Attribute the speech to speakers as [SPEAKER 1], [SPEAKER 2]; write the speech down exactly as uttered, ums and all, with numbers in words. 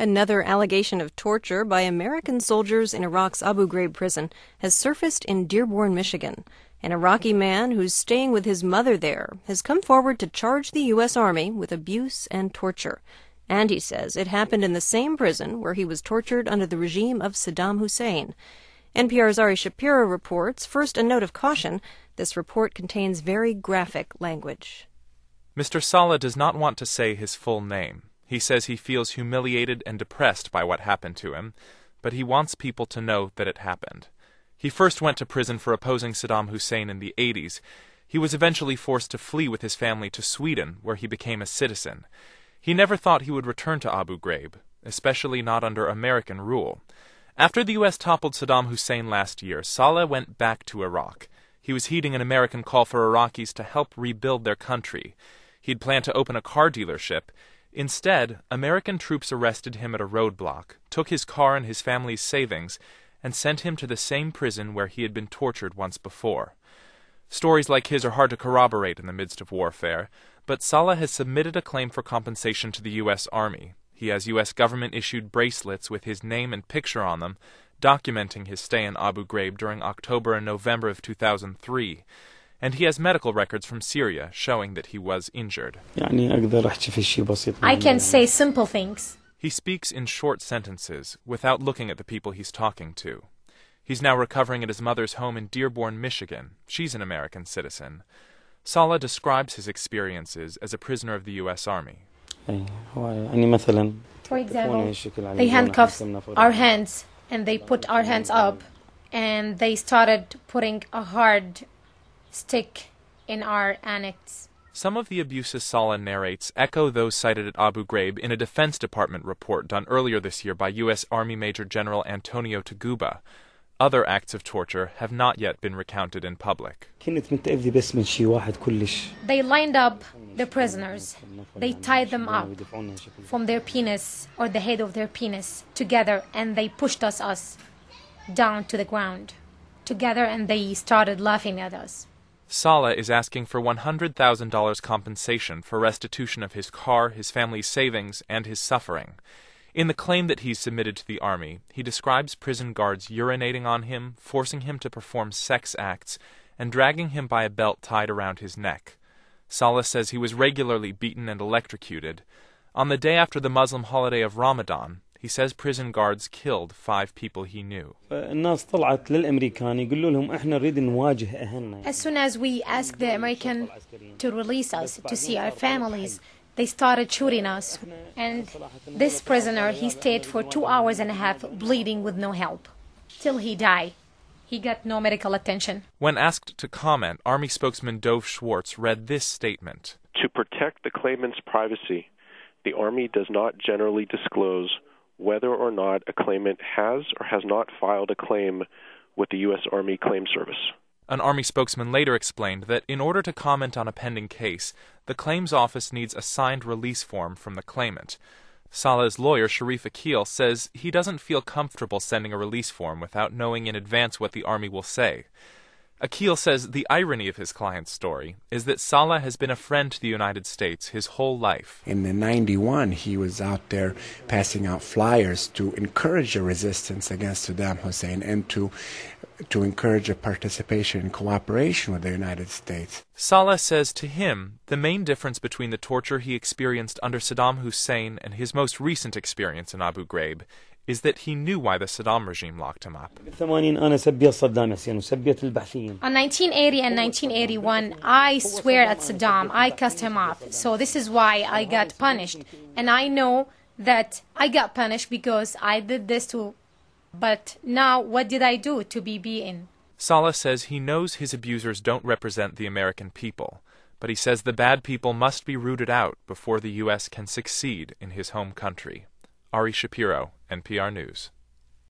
[SPEAKER 1] Another allegation of torture by American soldiers in Iraq's Abu Ghraib prison has surfaced in Dearborn, Michigan. An Iraqi man who's staying with his mother there has come forward to charge the U S Army with abuse and torture. And he says it happened in the same prison where he was tortured under the regime of Saddam Hussein. N P R's Ari Shapiro reports, first a note of caution, this report contains very graphic language.
[SPEAKER 2] Mister Saleh does not want to say his full name. He says he feels humiliated and depressed by what happened to him, but he wants people to know that it happened. He first went to prison for opposing Saddam Hussein in the eighties. He was eventually forced to flee with his family to Sweden, where he became a citizen. He never thought he would return to Abu Ghraib, especially not under American rule. After the U S toppled Saddam Hussein last year, Saleh went back to Iraq. He was heeding an American call for Iraqis to help rebuild their country. He'd planned to open a car dealership. Instead, American troops arrested him at a roadblock, took his car and his family's savings, and sent him to the same prison where he had been tortured once before. Stories like his are hard to corroborate in the midst of warfare, but Saleh has submitted a claim for compensation to the U S Army. He has U S government-issued bracelets with his name and picture on them, documenting his stay in Abu Ghraib during October and November of two thousand three. And he has medical records from Syria showing that he was injured.
[SPEAKER 3] I can say simple things.
[SPEAKER 2] He speaks in short sentences, without looking at the people he's talking to. He's now recovering at his mother's home in Dearborn, Michigan. She's an American citizen. Saleh describes his experiences as a prisoner of the U S Army.
[SPEAKER 3] For example, they handcuffed our hands, and they put our hands up, and they started putting a hard stick in our annex.
[SPEAKER 2] Some of the abuses Saleh narrates echo those cited at Abu Ghraib in a Defense Department report done earlier this year by U S Army Major General Antonio Taguba. Other acts of torture have not yet been recounted in public.
[SPEAKER 3] They lined up the prisoners. They tied them up from their penis or the head of their penis together, and they pushed us, us down to the ground together, and they started laughing at us.
[SPEAKER 2] Saleh is asking for one hundred thousand dollars compensation for restitution of his car, his family's savings, and his suffering. In the claim that he's submitted to the Army, he describes prison guards urinating on him, forcing him to perform sex acts, and dragging him by a belt tied around his neck. Saleh says he was regularly beaten and electrocuted. On the day after the Muslim holiday of Ramadan, he says prison guards killed five people he knew.
[SPEAKER 3] As soon as we asked the American to release us to see our families, they started shooting us. And this prisoner, he stayed for two hours and a half bleeding with no help, till he died. He got no medical attention.
[SPEAKER 2] When asked to comment, Army spokesman Dov Schwartz read this statement.
[SPEAKER 4] To protect the claimant's privacy, the Army does not generally disclose whether or not a claimant has or has not filed a claim with the U S Army Claim Service.
[SPEAKER 2] An Army spokesman later explained that in order to comment on a pending case, the claims office needs a signed release form from the claimant. Saleh's lawyer, Sharif Akil, says he doesn't feel comfortable sending a release form without knowing in advance what the Army will say. Akil says the irony of his client's story is that Saleh has been a friend to the United States his whole life.
[SPEAKER 5] In ninety-one, he was out there passing out flyers to encourage a resistance against Saddam Hussein and to to encourage a participation and cooperation with the United States.
[SPEAKER 2] Saleh says to him, the main difference between the torture he experienced under Saddam Hussein and his most recent experience in Abu Ghraib is that he knew why the Saddam regime locked him up.
[SPEAKER 3] On nineteen eighty and nineteen eighty-one, I swear at Saddam, I cussed him off. So this is why I got punished. And I know that I got punished because I did this too. But now, what did I do to be beaten?
[SPEAKER 2] Saleh says he knows his abusers don't represent the American people, but he says the bad people must be rooted out before the U S can succeed in his home country. Ari Shapiro, N P R News.